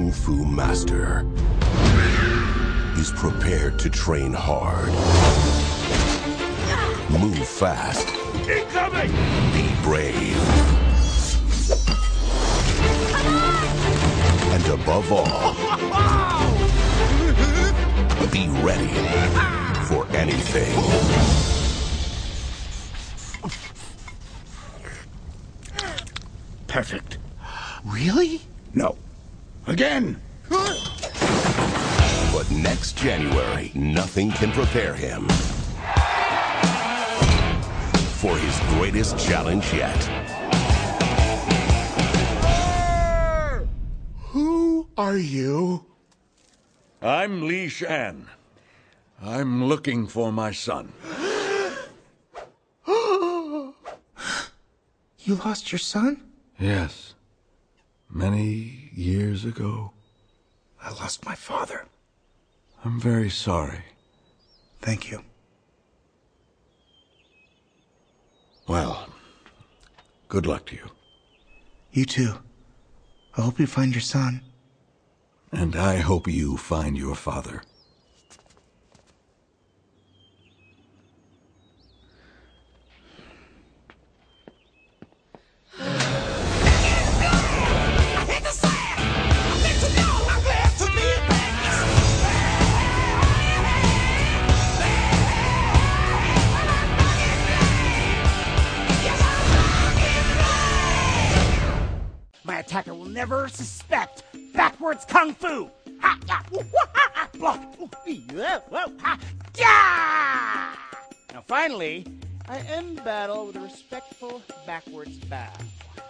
Kung Fu master is prepared to train hard, move fast, Incoming! be brave, and above all, be ready for anything. Perfect. Really? No. Again! But next January, nothing can prepare him for his greatest challenge yet. Who are you? I'm Li Shan. I'm looking for my son. You lost your son? Yes. Many years ago. I lost my father. I'm very sorry. Thank you. Well, good luck to you. You too. I hope you find your son. And I hope you find your father. My attacker will never suspect backwards kung fu. Ha, ya, woo, wah, ha, ha, block. Ooh, yeah, whoa, ha, ya! Now finally, I end the battle with a respectful backwards bow.